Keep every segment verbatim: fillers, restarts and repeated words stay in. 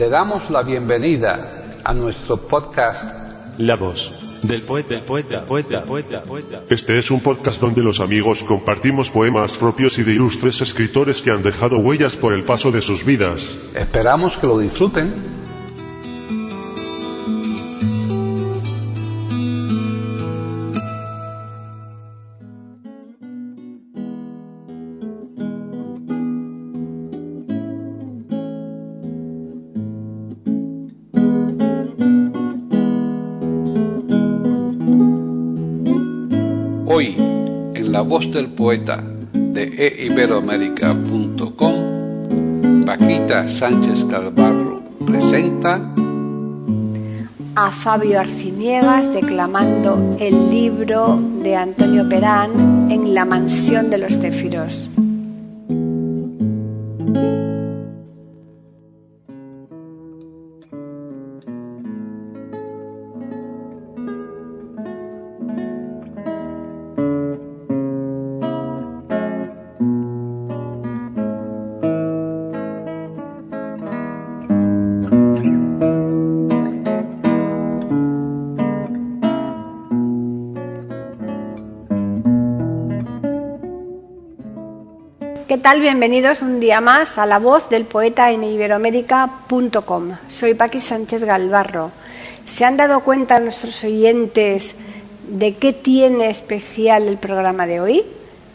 Le damos la bienvenida a nuestro podcast La voz del poeta, del poeta, poeta, poeta, poeta. Este es un podcast donde los amigos compartimos poemas propios y de ilustres escritores que han dejado huellas por el paso de sus vidas. Esperamos que lo disfruten. Hoy, en La Voz del Poeta de e iberoamérica punto com, Paquita Sánchez Galvarro presenta a Fabio Arciniegas declamando el libro de Antonio Perán en La mansión de los céfiros. ¿Qué tal? Bienvenidos un día más a La Voz del Poeta en iberoamérica punto com. Soy Paqui Sánchez Galvarro. ¿Se han dado cuenta nuestros oyentes de qué tiene especial el programa de hoy?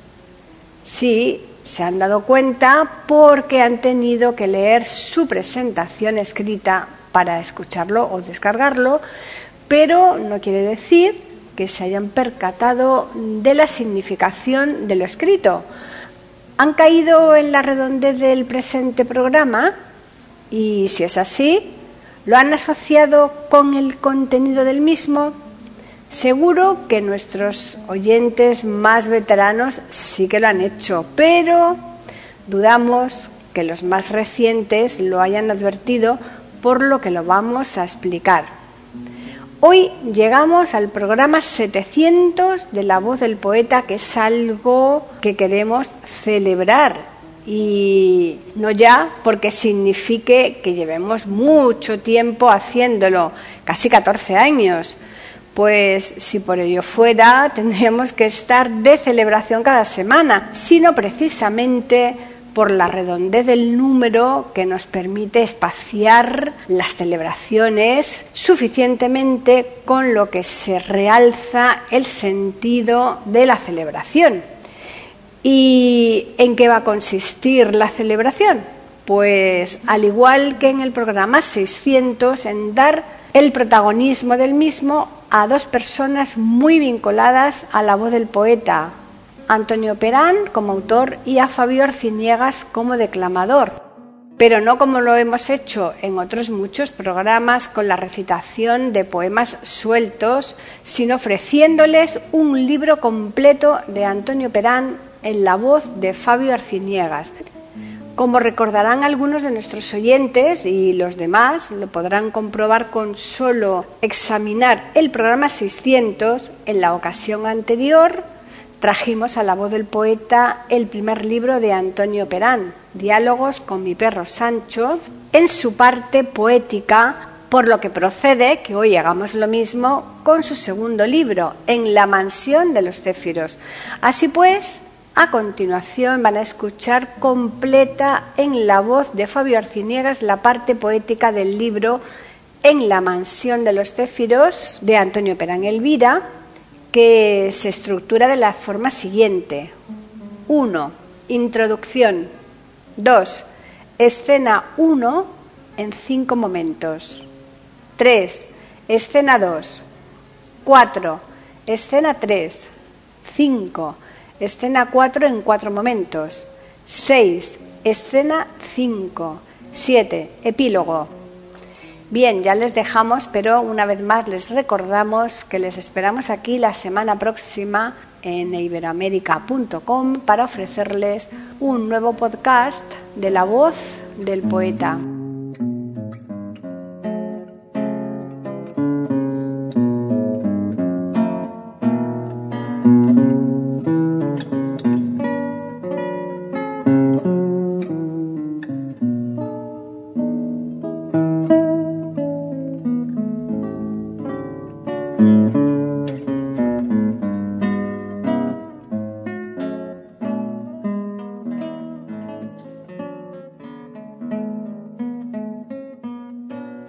Sí, se han dado cuenta porque han tenido que leer su presentación escrita para escucharlo o descargarlo, pero no quiere decir que se hayan percatado de la significación de lo escrito. ¿Han caído en la redondez del presente programa? Y si es así, ¿lo han asociado con el contenido del mismo? Seguro que nuestros oyentes más veteranos sí que lo han hecho, pero dudamos que los más recientes lo hayan advertido, por lo que lo vamos a explicar. Hoy llegamos al programa setecientos de La Voz del Poeta, que es algo que queremos celebrar, y no ya porque signifique que llevemos mucho tiempo haciéndolo, casi catorce años, pues si por ello fuera tendríamos que estar de celebración cada semana, sino precisamente por la redondez del número que nos permite espaciar las celebraciones suficientemente, con lo que se realza el sentido de la celebración. ¿Y en qué va a consistir la celebración? Pues al igual que en el programa seiscientos, en dar el protagonismo del mismo a dos personas muy vinculadas a la voz del poeta: Antonio Perán como autor y a Fabio Arciniegas como declamador, pero no como lo hemos hecho en otros muchos programas con la recitación de poemas sueltos, sino ofreciéndoles un libro completo de Antonio Perán en la voz de Fabio Arciniegas. Como recordarán algunos de nuestros oyentes, y los demás lo podrán comprobar con solo examinar el programa seiscientos, en la ocasión anterior trajimos a La Voz del Poeta el primer libro de Antonio Perán, Diálogos con mi perro Sancho, en su parte poética, por lo que procede que hoy hagamos lo mismo con su segundo libro, En la mansión de los céfiros. Así pues, a continuación van a escuchar completa en la voz de Fabio Arciniegas la parte poética del libro En la mansión de los céfiros de Antonio Perán Elvira, que se estructura de la forma siguiente: uno. Introducción. dos. Escena uno en cinco momentos. tres. Escena dos. cuatro. Escena tres. cinco. Escena cuatro en cuatro momentos. seis. Escena cinco. siete. Epílogo. Bien, ya les dejamos, pero una vez más les recordamos que les esperamos aquí la semana próxima en iberoamérica punto com para ofrecerles un nuevo podcast de La Voz del Poeta.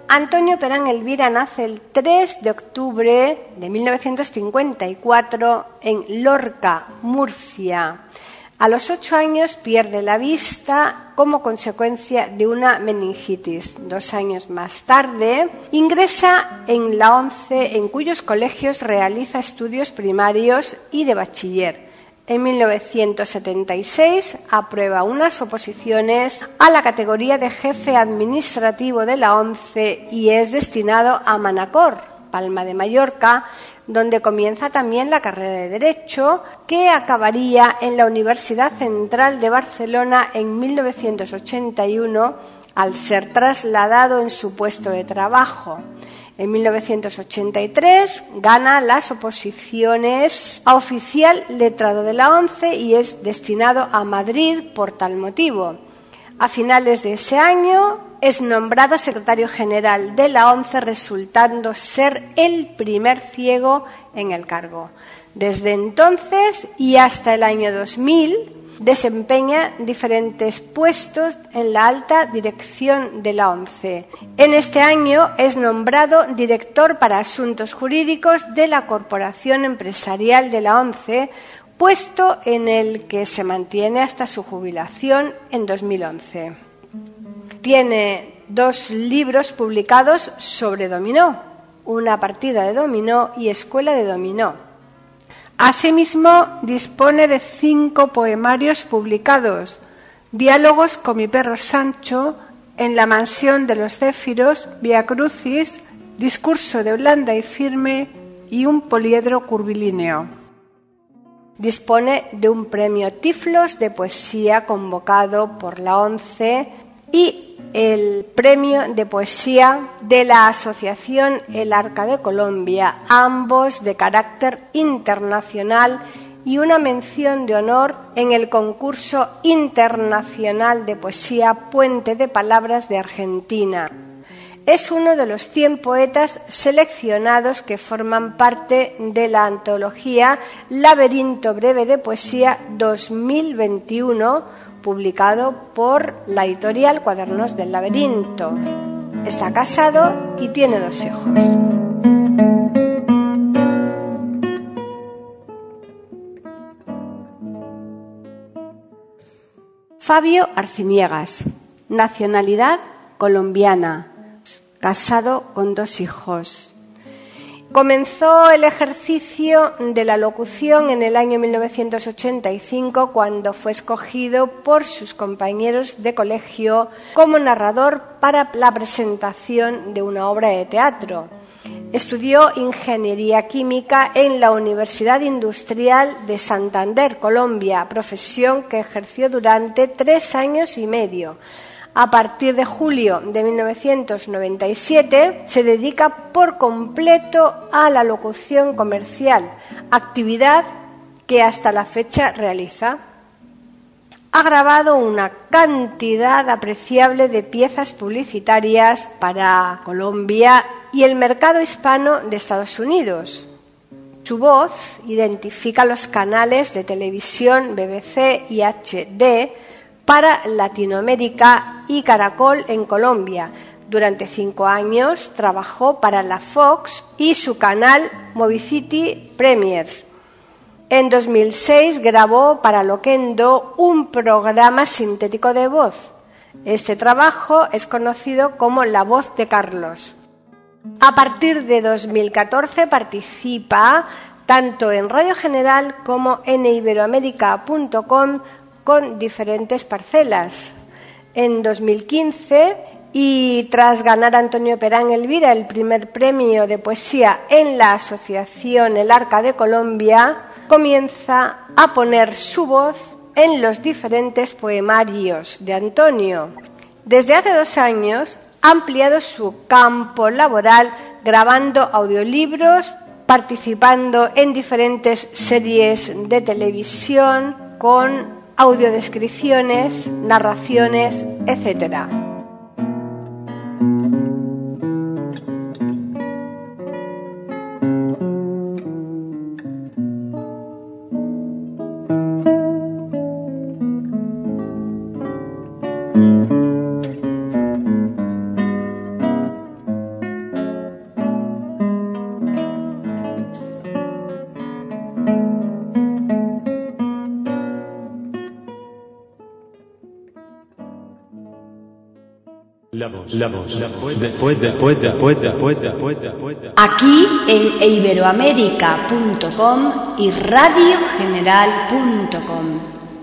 Antonio Perán Elvira nace el tres de octubre de mil novecientos cincuenta y cuatro en Lorca, Murcia. A los ocho años pierde la vista como consecuencia de una meningitis. Dos años más tarde ingresa en la ONCE, en cuyos colegios realiza estudios primarios y de bachiller. En mil novecientos setenta y seis aprueba unas oposiciones a la categoría de jefe administrativo de la ONCE y es destinado a Manacor, Palma de Mallorca, donde comienza también la carrera de Derecho, que acabaría en la Universidad Central de Barcelona en mil novecientos ochenta y uno, al ser trasladado en su puesto de trabajo. En mil novecientos ochenta y tres gana las oposiciones a oficial letrado de la ONCE y es destinado a Madrid por tal motivo. A finales de ese año es nombrado secretario general de la ONCE, resultando ser el primer ciego en el cargo. Desde entonces y hasta el año dos mil desempeña diferentes puestos en la alta dirección de la ONCE. En este año es nombrado director para asuntos jurídicos de la Corporación Empresarial de la ONCE, puesto en el que se mantiene hasta su jubilación en dos mil once. Tiene dos libros publicados sobre dominó, Una partida de dominó y Escuela de dominó. Asimismo, dispone de cinco poemarios publicados: Diálogos con mi perro Sancho, En la mansión de los céfiros, Via Crucis, Discurso de blanda y firme y Un poliedro curvilíneo. Dispone de un premio Tiflos de poesía convocado por la ONCE y el premio de poesía de la Asociación El Arca de Colombia, ambos de carácter internacional, y una mención de honor en el concurso internacional de poesía Puente de Palabras de Argentina. Es uno de los cien poetas seleccionados que forman parte de la antología Laberinto Breve de Poesía dos mil veintiuno, publicado por la editorial Cuadernos del Laberinto. Está casado y tiene dos hijos. Fabio Arciniegas, nacionalidad colombiana, casado con dos hijos. Comenzó el ejercicio de la locución en el año mil novecientos ochenta y cinco, cuando fue escogido por sus compañeros de colegio como narrador para la presentación de una obra de teatro. Estudió Ingeniería Química en la Universidad Industrial de Santander, Colombia, profesión que ejerció durante tres años y medio. A partir de julio de mil novecientos noventa y siete se dedica por completo a la locución comercial, actividad que hasta la fecha realiza. Ha grabado una cantidad apreciable de piezas publicitarias para Colombia y el mercado hispano de Estados Unidos. Su voz identifica los canales de televisión B B C y H D para Latinoamérica y Caracol en Colombia. Durante cinco años trabajó para la Fox y su canal Movicity Premiers. En dos mil seis grabó para Loquendo un programa sintético de voz. Este trabajo es conocido como La Voz de Carlos. A partir de dos mil catorce participa tanto en Radio General como en iberoamérica punto com con diferentes parcelas. En dos mil quince, y tras ganar Antonio Perán Elvira el primer premio de poesía en la Asociación El Arca de Colombia, comienza a poner su voz en los diferentes poemarios de Antonio. Desde hace dos años ha ampliado su campo laboral grabando audiolibros, participando en diferentes series de televisión con audiodescripciones, narraciones, etcétera. La voz, la voz, la voz del poeta, poeta, poeta, poeta, poeta, poeta. Aquí en iberoamérica punto com y radio general punto com.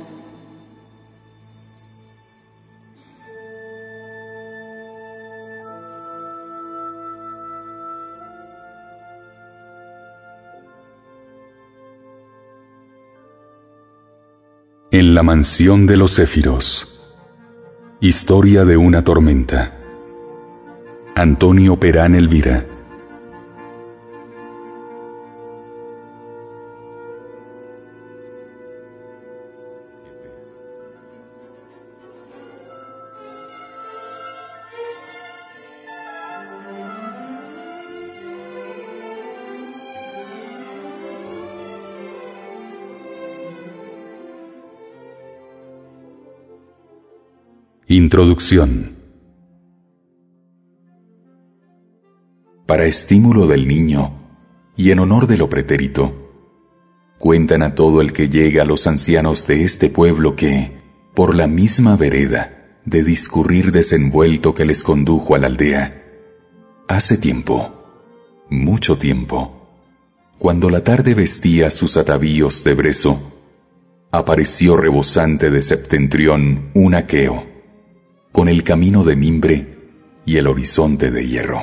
En la mansión de los céfiros. Historia de una tormenta. Antonio Perán Elvira. Introducción. Para estímulo del niño, y en honor de lo pretérito, cuentan a todo el que llega a los ancianos de este pueblo que, por la misma vereda de discurrir desenvuelto que les condujo a la aldea, hace tiempo, mucho tiempo, cuando la tarde vestía sus atavíos de brezo, apareció rebosante de septentrión un aqueo, con el camino de mimbre y el horizonte de hierro.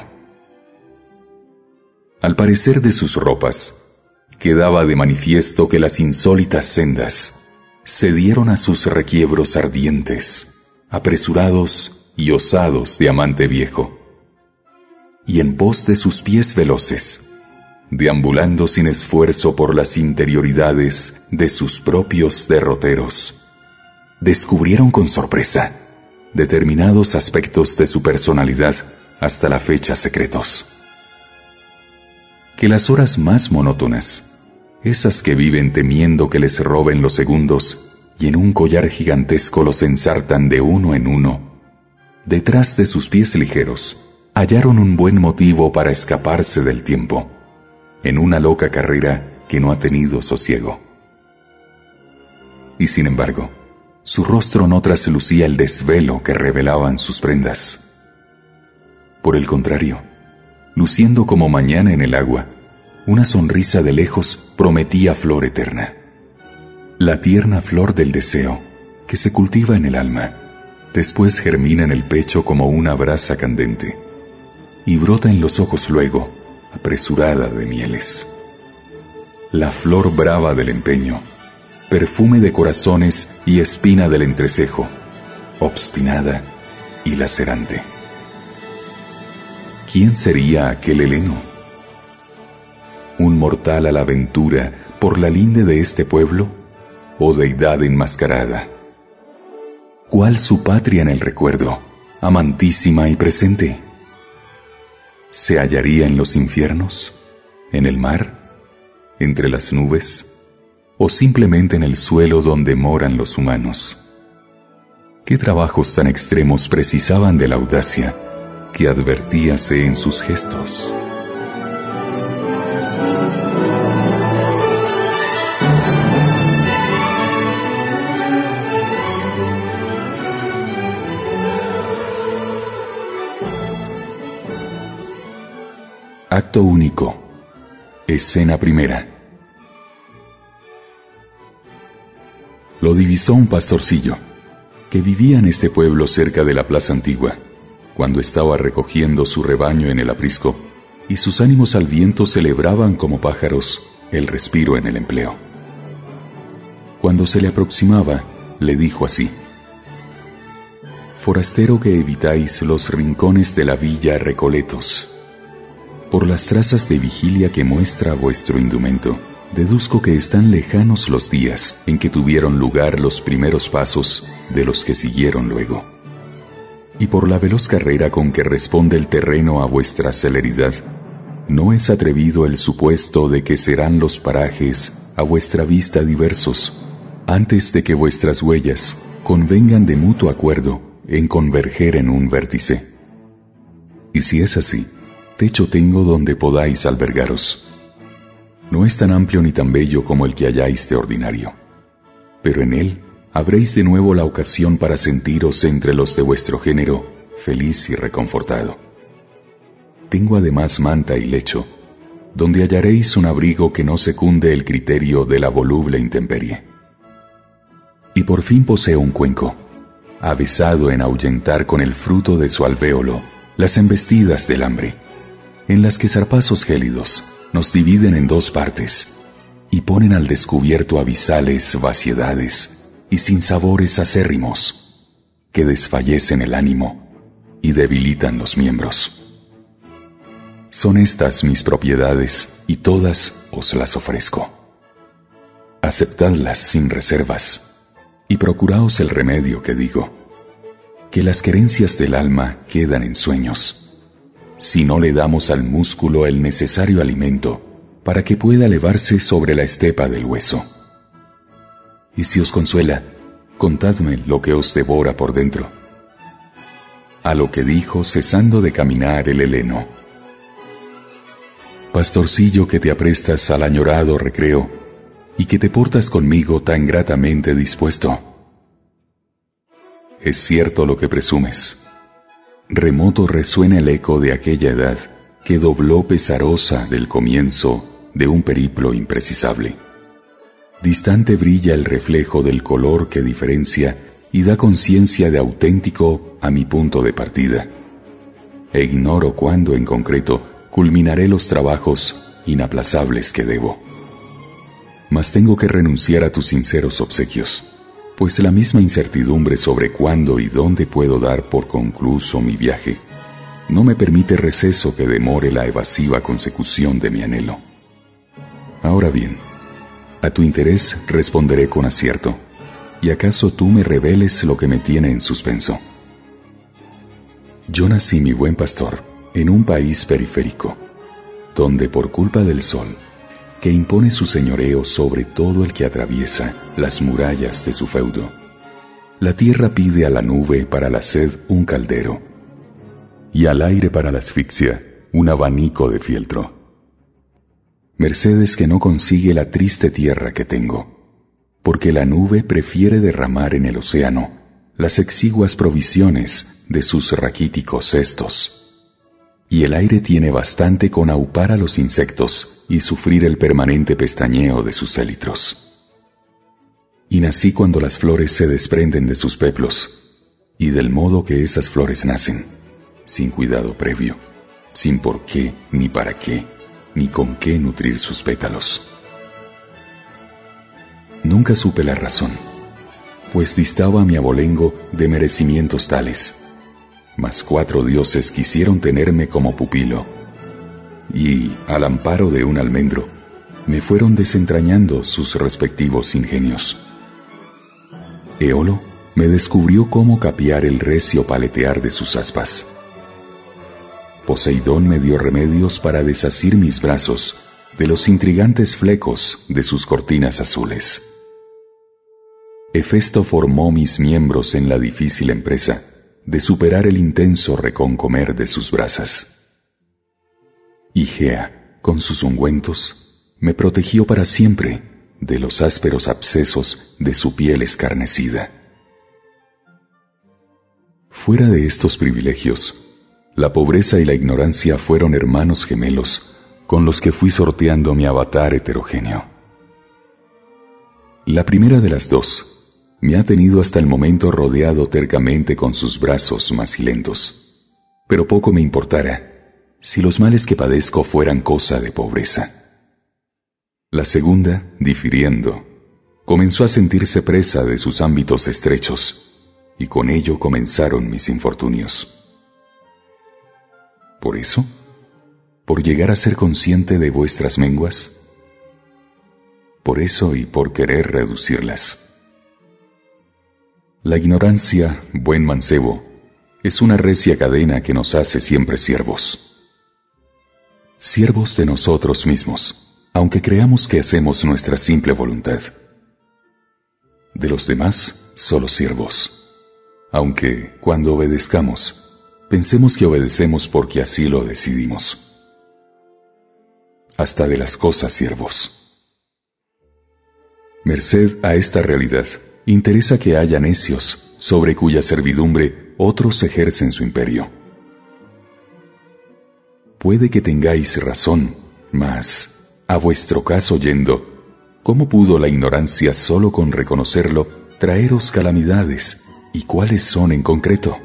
Al parecer de sus ropas, quedaba de manifiesto que las insólitas sendas cedieron a sus requiebros ardientes, apresurados y osados de amante viejo, y en pos de sus pies veloces, deambulando sin esfuerzo por las interioridades de sus propios derroteros, descubrieron con sorpresa determinados aspectos de su personalidad hasta la fecha secretos. Que las horas más monótonas, esas que viven temiendo que les roben los segundos y en un collar gigantesco los ensartan de uno en uno, detrás de sus pies ligeros, hallaron un buen motivo para escaparse del tiempo, en una loca carrera que no ha tenido sosiego. Y sin embargo, su rostro no traslucía el desvelo que revelaban sus prendas. Por el contrario, luciendo como mañana en el agua, una sonrisa de lejos prometía flor eterna. La tierna flor del deseo, que se cultiva en el alma, después germina en el pecho como una brasa candente, y brota en los ojos luego, apresurada de mieles. La flor brava del empeño, perfume de corazones y espina del entrecejo, obstinada y lacerante. ¿Quién sería aquel heleno? ¿Un mortal a la aventura por la linde de este pueblo? ¿O deidad enmascarada? ¿Cuál su patria en el recuerdo, amantísima y presente? ¿Se hallaría en los infiernos? ¿En el mar? ¿Entre las nubes? ¿O simplemente en el suelo donde moran los humanos? ¿Qué trabajos tan extremos precisaban de la audacia que advertíase en sus gestos? Acto único. Escena primera. Lo divisó un pastorcillo, que vivía en este pueblo cerca de la plaza antigua, cuando estaba recogiendo su rebaño en el aprisco, y sus ánimos al viento celebraban como pájaros el respiro en el empleo. Cuando se le aproximaba, le dijo así: «Forastero que evitáis los rincones de la villa recoletos, por las trazas de vigilia que muestra vuestro indumento, deduzco que están lejanos los días en que tuvieron lugar los primeros pasos de los que siguieron luego. Y por la veloz carrera con que responde el terreno a vuestra celeridad, no es atrevido el supuesto de que serán los parajes a vuestra vista diversos, antes de que vuestras huellas convengan de mutuo acuerdo en converger en un vértice. Y si es así, techo tengo donde podáis albergaros. No es tan amplio ni tan bello como el que halláis de ordinario, pero en él habréis de nuevo la ocasión para sentiros entre los de vuestro género feliz y reconfortado. Tengo además manta y lecho, donde hallaréis un abrigo que no secunde el criterio de la voluble intemperie. Y por fin poseo un cuenco, avesado en ahuyentar con el fruto de su alvéolo las embestidas del hambre, en las que zarpazos gélidos nos dividen en dos partes y ponen al descubierto abisales vaciedades y sinsabores acérrimos que desfallecen el ánimo y debilitan los miembros. Son estas mis propiedades y todas os las ofrezco. Aceptadlas sin reservas y procuraos el remedio que digo, que las querencias del alma quedan en sueños, si no le damos al músculo el necesario alimento para que pueda elevarse sobre la estepa del hueso. Y si os consuela, contadme lo que os devora por dentro. A lo que dijo cesando de caminar el heleno: pastorcillo que te aprestas al añorado recreo, y que te portas conmigo tan gratamente dispuesto. Es cierto lo que presumes. Remoto resuena el eco de aquella edad que dobló pesarosa del comienzo de un periplo imprecisable. Distante brilla el reflejo del color que diferencia y da conciencia de auténtico a mi punto de partida. E ignoro cuándo en concreto culminaré los trabajos inaplazables que debo. Mas tengo que renunciar a tus sinceros obsequios, pues la misma incertidumbre sobre cuándo y dónde puedo dar por concluso mi viaje no me permite receso que demore la evasiva consecución de mi anhelo. Ahora bien, a tu interés responderé con acierto, y acaso tú me reveles lo que me tiene en suspenso. Yo nací, mi buen pastor, en un país periférico, donde por culpa del sol, que impone su señoreo sobre todo el que atraviesa las murallas de su feudo, la tierra pide a la nube para la sed un caldero, y al aire para la asfixia un abanico de fieltro. Mercedes que no consigue la triste tierra que tengo, porque la nube prefiere derramar en el océano las exiguas provisiones de sus raquíticos cestos, y el aire tiene bastante con aupar a los insectos y sufrir el permanente pestañeo de sus élitros. Y nací cuando las flores se desprenden de sus peplos, y del modo que esas flores nacen, sin cuidado previo, sin por qué, ni para qué, ni con qué nutrir sus pétalos. Nunca supe la razón, pues distaba mi abolengo de merecimientos tales, mas cuatro dioses quisieron tenerme como pupilo, y, al amparo de un almendro, me fueron desentrañando sus respectivos ingenios. Eolo me descubrió cómo capear el recio paletear de sus aspas. Poseidón me dio remedios para desasir mis brazos de los intrigantes flecos de sus cortinas azules. Hefesto formó mis miembros en la difícil empresa de superar el intenso reconcomer de sus brasas. Y Gea, con sus ungüentos, me protegió para siempre de los ásperos abscesos de su piel escarnecida. Fuera de estos privilegios, la pobreza y la ignorancia fueron hermanos gemelos con los que fui sorteando mi avatar heterogéneo. La primera de las dos me ha tenido hasta el momento rodeado tercamente con sus brazos macilentos, pero poco me importara si los males que padezco fueran cosa de pobreza. La segunda, difiriendo, comenzó a sentirse presa de sus ámbitos estrechos, y con ello comenzaron mis infortunios. ¿Por eso? ¿Por llegar a ser consciente de vuestras menguas? Por eso y por querer reducirlas. La ignorancia, buen mancebo, es una recia cadena que nos hace siempre siervos. Siervos de nosotros mismos, aunque creamos que hacemos nuestra simple voluntad. De los demás, solo siervos, aunque, cuando obedezcamos, pensemos que obedecemos porque así lo decidimos. Hasta de las cosas siervos. Merced a esta realidad, interesa que haya necios sobre cuya servidumbre otros ejercen su imperio. Puede que tengáis razón, mas, a vuestro caso yendo, ¿cómo pudo la ignorancia solo con reconocerlo traeros calamidades, y cuáles son en concreto?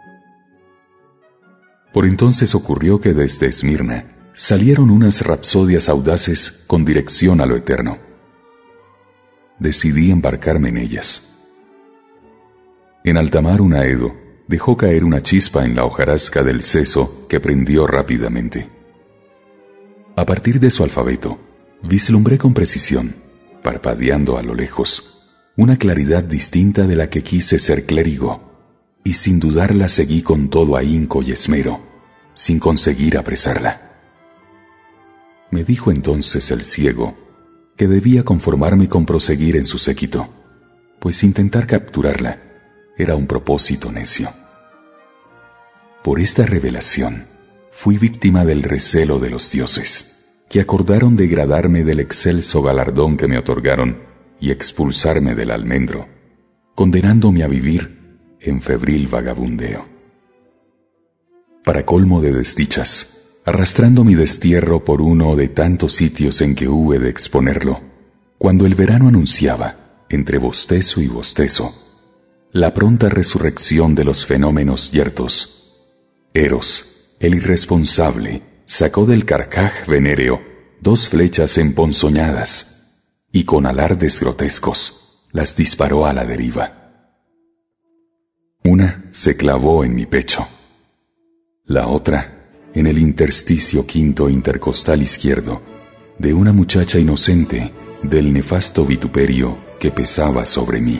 Por entonces ocurrió que desde Esmirna salieron unas rapsodias audaces con dirección a lo eterno. Decidí embarcarme en ellas. En alta mar un aedo dejó caer una chispa en la hojarasca del seso que prendió rápidamente. A partir de su alfabeto, vislumbré con precisión, parpadeando a lo lejos, una claridad distinta de la que quise ser clérigo, y sin dudarla seguí con todo ahínco y esmero, sin conseguir apresarla. Me dijo entonces el ciego que debía conformarme con proseguir en su séquito, pues intentar capturarla era un propósito necio. Por esta revelación fui víctima del recelo de los dioses, que acordaron degradarme del excelso galardón que me otorgaron y expulsarme del almendro, condenándome a vivir en febril vagabundeo. Para colmo de desdichas, arrastrando mi destierro por uno de tantos sitios en que hube de exponerlo, cuando el verano anunciaba, entre bostezo y bostezo, la pronta resurrección de los fenómenos yertos, Eros, el irresponsable, sacó del carcaj venéreo dos flechas emponzoñadas y con alardes grotescos las disparó a la deriva. Una se clavó en mi pecho, la otra en el intersticio quinto intercostal izquierdo de una muchacha inocente del nefasto vituperio que pesaba sobre mí.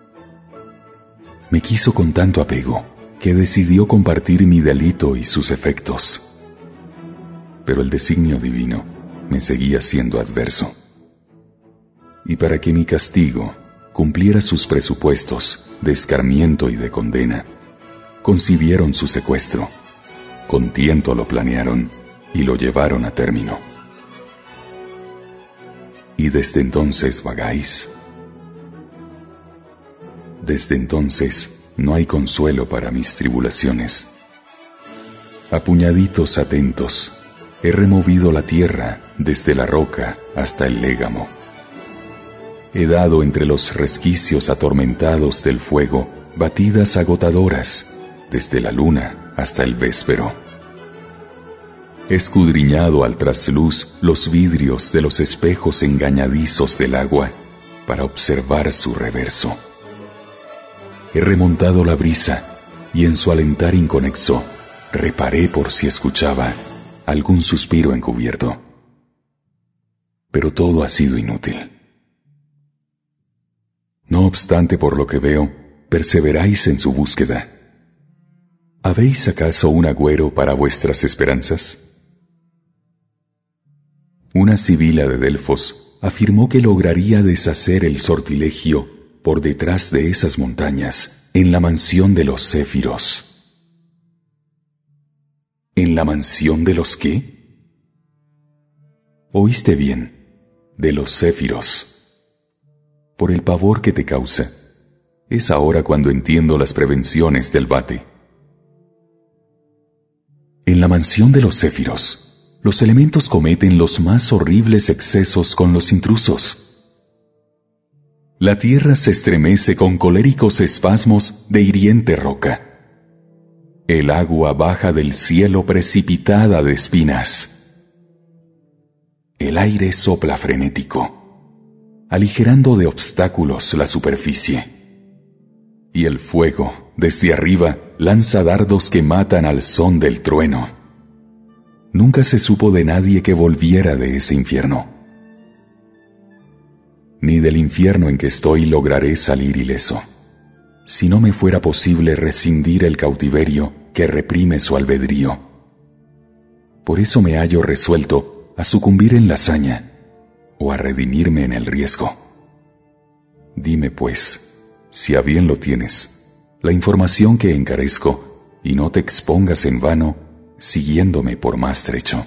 Me quiso con tanto apego que decidió compartir mi delito y sus efectos. Pero el designio divino me seguía siendo adverso. Y para que mi castigo cumpliera sus presupuestos de escarmiento y de condena, concibieron su secuestro. Con tiento lo planearon y lo llevaron a término. ¿Y desde entonces vagáis? Desde entonces no hay consuelo para mis tribulaciones. A puñaditos atentos he removido la tierra desde la roca hasta el légamo. He dado entre los resquicios atormentados del fuego batidas agotadoras desde la luna hasta el véspero. He escudriñado al trasluz los vidrios de los espejos engañadizos del agua para observar su reverso. He remontado la brisa y en su alentar inconexo reparé por si escuchaba algún suspiro encubierto. Pero todo ha sido inútil. No obstante, por lo que veo, perseveráis en su búsqueda. ¿Habéis acaso un agüero para vuestras esperanzas? Una sibila de Delfos afirmó que lograría deshacer el sortilegio por detrás de esas montañas, en la mansión de los céfiros. ¿En la mansión de los qué? Oíste bien, de los céfiros. Por el pavor que te causa, es ahora cuando entiendo las prevenciones del vate. En la mansión de los céfiros, los elementos cometen los más horribles excesos con los intrusos. La tierra se estremece con coléricos espasmos de hiriente roca. El agua baja del cielo precipitada de espinas. El aire sopla frenético, aligerando de obstáculos la superficie. Y el fuego, desde arriba, lanza dardos que matan al son del trueno. Nunca se supo de nadie que volviera de ese infierno. Ni del infierno en que estoy lograré salir ileso, si no me fuera posible rescindir el cautiverio que reprime su albedrío. Por eso me hallo resuelto a sucumbir en la hazaña o a redimirme en el riesgo. Dime, pues, si a bien lo tienes, la información que encarezco, y no te expongas en vano, siguiéndome por más trecho.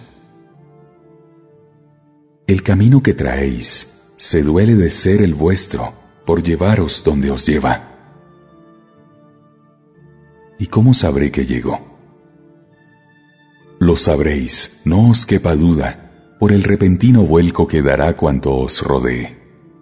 El camino que traéis se duele de ser el vuestro por llevaros donde os lleva. ¿Y cómo sabré que llego? Lo sabréis, no os quepa duda, por el repentino vuelco que dará cuanto os rodee.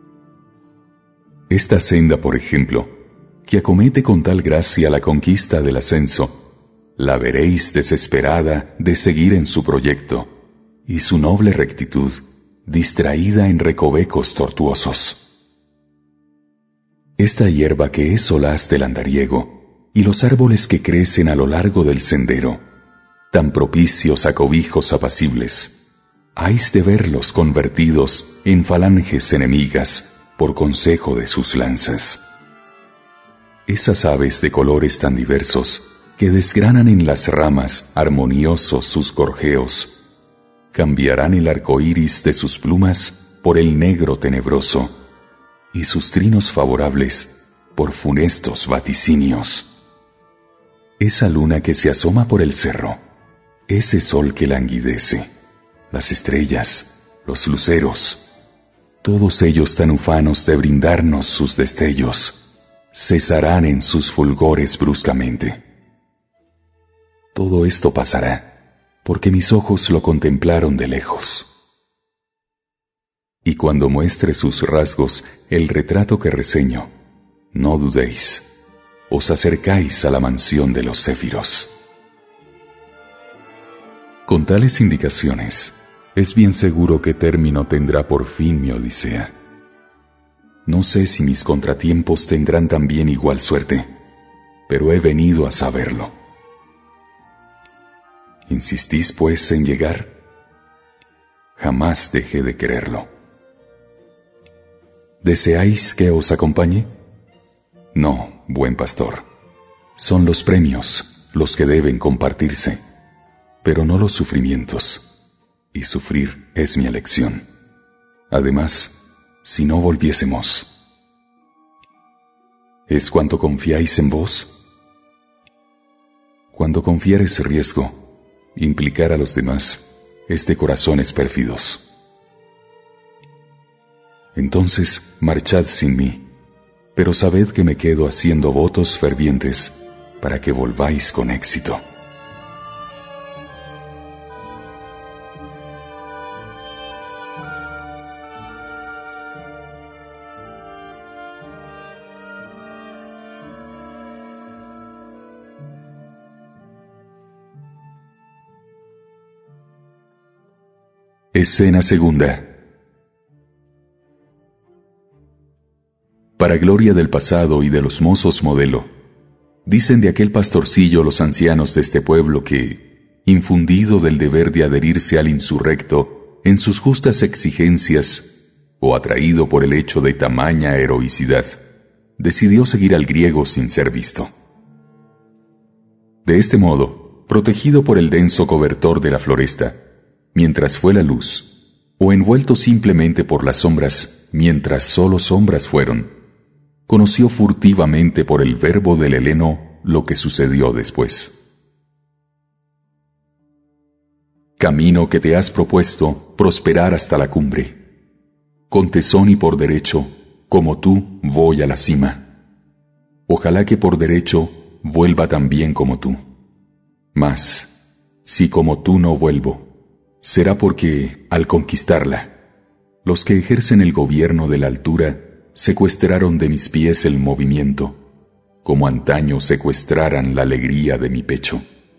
Esta senda, por ejemplo, que acomete con tal gracia la conquista del ascenso, la veréis desesperada de seguir en su proyecto, y su noble rectitud distraída en recovecos tortuosos. Esta hierba que es solaz del andariego, y los árboles que crecen a lo largo del sendero, tan propicios a cobijos apacibles, habéis de verlos convertidos en falanges enemigas por consejo de sus lanzas. Esas aves de colores tan diversos que desgranan en las ramas armoniosos sus gorjeos, cambiarán el arco iris de sus plumas por el negro tenebroso, y sus trinos favorables por funestos vaticinios. Esa luna que se asoma por el cerro, ese sol que languidece, las estrellas, los luceros, todos ellos tan ufanos de brindarnos sus destellos, cesarán en sus fulgores bruscamente. Todo esto pasará, porque mis ojos lo contemplaron de lejos. Y cuando muestre sus rasgos el retrato que reseño, no dudéis, os acercáis a la mansión de los céfiros. Con tales indicaciones, es bien seguro que término tendrá por fin mi odisea. No sé si mis contratiempos tendrán también igual suerte, pero he venido a saberlo. ¿Insistís, pues, en llegar? Jamás dejé de quererlo. ¿Deseáis que os acompañe? No, buen pastor. Son los premios los que deben compartirse, pero no los sufrimientos, y sufrir es mi elección. Además, si no volviésemos, ¿es cuanto confiáis en vos? Cuando confieres riesgo, implicar a los demás es de corazones pérfidos. Entonces marchad sin mí, pero sabed que me quedo haciendo votos fervientes para que volváis con éxito. Escena segunda. Para gloria del pasado y de los mozos modelo, dicen de aquel pastorcillo los ancianos de este pueblo que, infundido del deber de adherirse al insurrecto en sus justas exigencias, o atraído por el hecho de tamaña heroicidad, decidió seguir al griego sin ser visto. De este modo, protegido por el denso cobertor de la floresta, mientras fue la luz, o envuelto simplemente por las sombras, mientras solo sombras fueron, conoció furtivamente por el verbo del heleno lo que sucedió después. Camino que te has propuesto prosperar hasta la cumbre. Con tesón y por derecho, como tú, voy a la cima. Ojalá que por derecho vuelva también como tú. Mas, si como tú no vuelvo, será porque, al conquistarla, los que ejercen el gobierno de la altura secuestraron de mis pies el movimiento, como antaño secuestraran la alegría de mi pecho.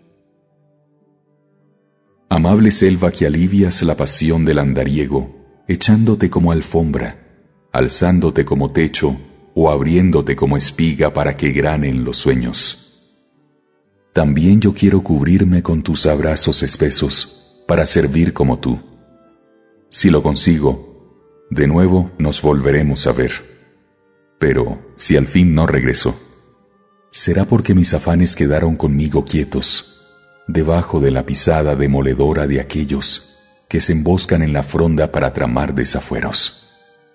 Amable selva que alivias la pasión del andariego, echándote como alfombra, alzándote como techo o abriéndote como espiga para que granen los sueños. También yo quiero cubrirme con tus abrazos espesos, para servir como tú. Si lo consigo, de nuevo nos volveremos a ver. Pero, si al fin no regreso, será porque mis afanes quedaron conmigo quietos, debajo de la pisada demoledora de aquellos que se emboscan en la fronda para tramar desafueros.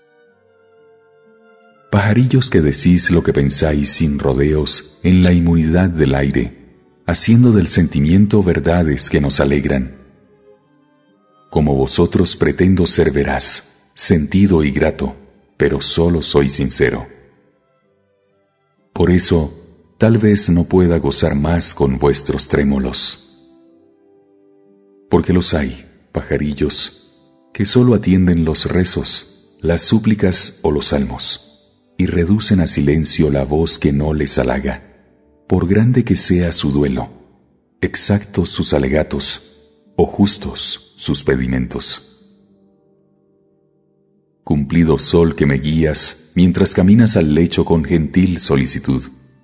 Pajarillos que decís lo que pensáis sin rodeos en la inmunidad del aire, haciendo del sentimiento verdades que nos alegran. Como vosotros pretendo ser veraz, sentido y grato, pero solo soy sincero. Por eso, tal vez no pueda gozar más con vuestros trémolos. Porque los hay, pajarillos, que solo atienden los rezos, las súplicas o los salmos, y reducen a silencio la voz que no les halaga, por grande que sea su duelo, exactos sus alegatos, o justos sus pedimentos. Cumplido sol que me guías mientras caminas al lecho con gentil solicitud.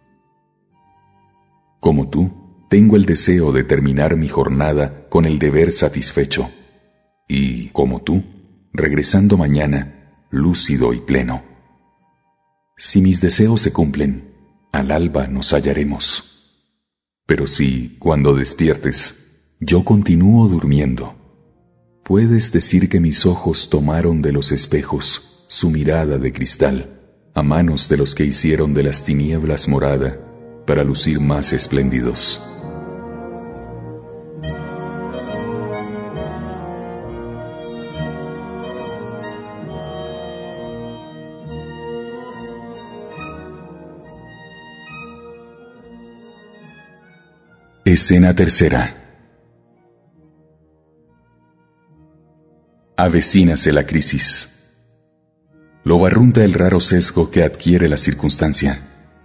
Como tú, tengo el deseo de terminar mi jornada con el deber satisfecho, y, como tú, regresando mañana, lúcido y pleno. Si mis deseos se cumplen, al alba nos hallaremos. Pero si, cuando despiertes, yo continúo durmiendo, puedes decir que mis ojos tomaron de los espejos su mirada de cristal, a manos de los que hicieron de las tinieblas morada, para lucir más espléndidos. Escena tercera. Avecínase la crisis. Lo barrunta el raro sesgo que adquiere la circunstancia.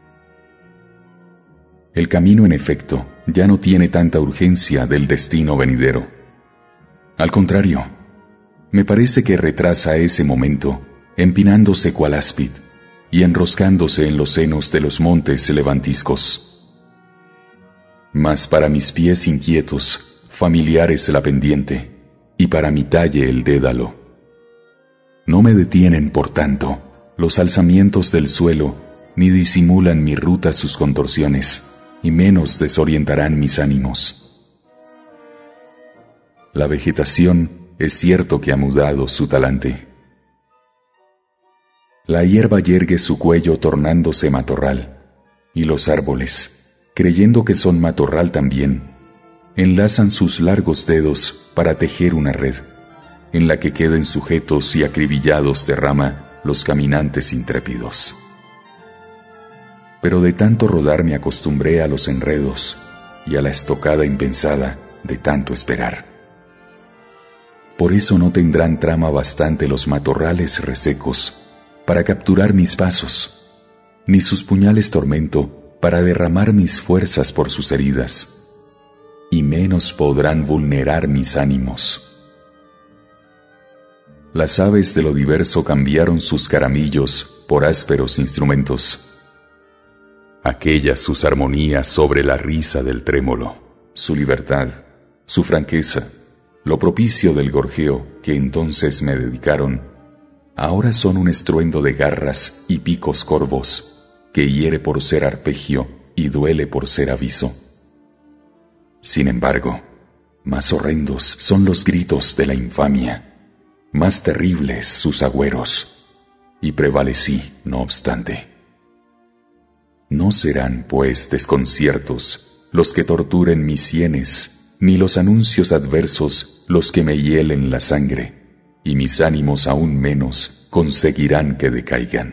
El camino, en efecto, ya no tiene tanta urgencia del destino venidero. Al contrario, me parece que retrasa ese momento, empinándose cual áspid y enroscándose en los senos de los montes levantiscos. Mas para mis pies inquietos, familiar es la pendiente, y para mi talle el dédalo. No me detienen, por tanto, los alzamientos del suelo, ni disimulan mi ruta sus contorsiones, y menos desorientarán mis ánimos. La vegetación es cierto que ha mudado su talante. La hierba yergue su cuello tornándose matorral, y los árboles, creyendo que son matorral también, enlazan sus largos dedos para tejer una red, en la que queden sujetos y acribillados de rama los caminantes intrépidos. Pero de tanto rodar me acostumbré a los enredos y a la estocada impensada de tanto esperar. Por eso no tendrán trama bastante los matorrales resecos para capturar mis pasos, ni sus puñales tormento para derramar mis fuerzas por sus heridas, y menos podrán vulnerar mis ánimos. Las aves de lo diverso cambiaron sus caramillos por ásperos instrumentos. Aquellas sus armonías sobre la risa del trémolo, su libertad, su franqueza, lo propicio del gorjeo que entonces me dedicaron, ahora son un estruendo de garras y picos corvos, que hiere por ser arpegio y duele por ser aviso. Sin embargo, más horrendos son los gritos de la infamia, más terribles sus agüeros, y prevalecí, no obstante. No serán, pues, desconciertos los que torturen mis sienes, ni los anuncios adversos los que me hielen la sangre, y mis ánimos aún menos conseguirán que decaigan.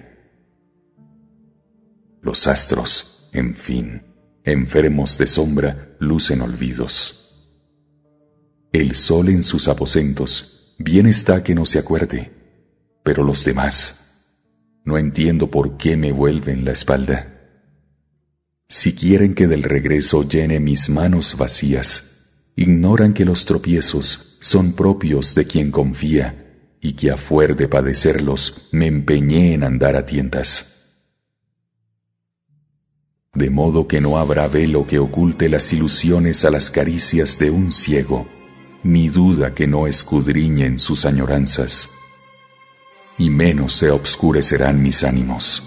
Los astros, en fin, enfermos de sombra, lucen olvidos. El sol en sus aposentos, bien está que no se acuerde, pero los demás, no entiendo por qué me vuelven la espalda. Si quieren que del regreso llene mis manos vacías, ignoran que los tropiezos son propios de quien confía, y que a fuer de padecerlos me empeñé en andar a tientas. De modo que no habrá velo que oculte las ilusiones a las caricias de un ciego, ni duda que no escudriñen sus añoranzas, y menos se obscurecerán mis ánimos.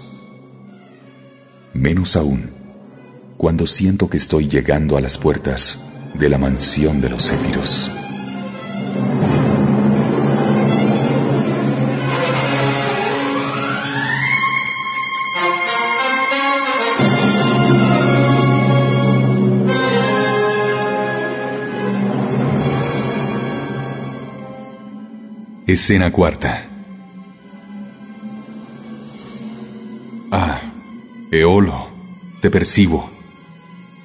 Menos aún, cuando siento que estoy llegando a las puertas de la mansión de los céfiros. Escena cuarta. Ah, Eolo, te percibo.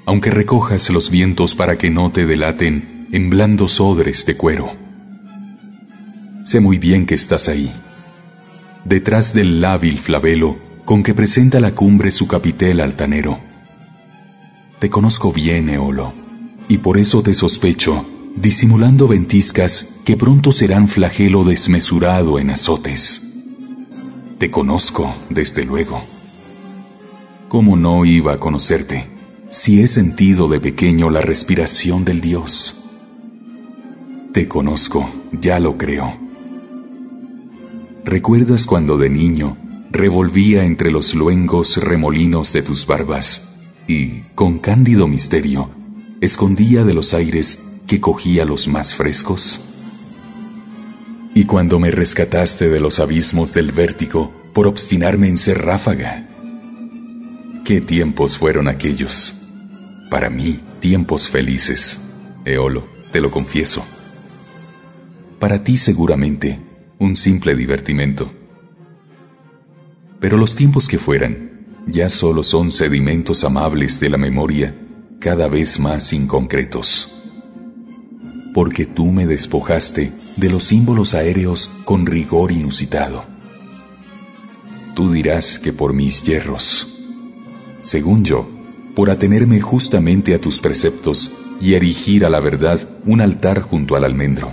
aunque recojas los vientos para que no te delaten en blandos odres de cuero. Sé muy bien que estás ahí, detrás del lábil flabelo con que presenta la cumbre su capitel altanero. Te conozco bien, Eolo, y por eso te sospecho, disimulando ventiscas que pronto serán flagelo desmesurado en azotes. Te conozco, desde luego. ¿Cómo no iba a conocerte, si he sentido de pequeño la respiración del Dios? Te conozco, ya lo creo. ¿Recuerdas cuando de niño revolvía entre los luengos remolinos de tus barbas y, con cándido misterio, escondía de los aires que cogía los más frescos? Y cuando me rescataste de los abismos del vértigo por obstinarme en ser ráfaga. ¿Qué tiempos fueron aquellos? Para mí, tiempos felices, Eolo, te lo confieso. Para ti seguramente, un simple divertimento. Pero los tiempos que fueran, ya solo son sedimentos amables de la memoria, cada vez más inconcretos. Porque tú me despojaste de los símbolos aéreos con rigor inusitado. Tú dirás que por mis yerros. Según yo, por atenerme justamente a tus preceptos y erigir a la verdad un altar junto al almendro.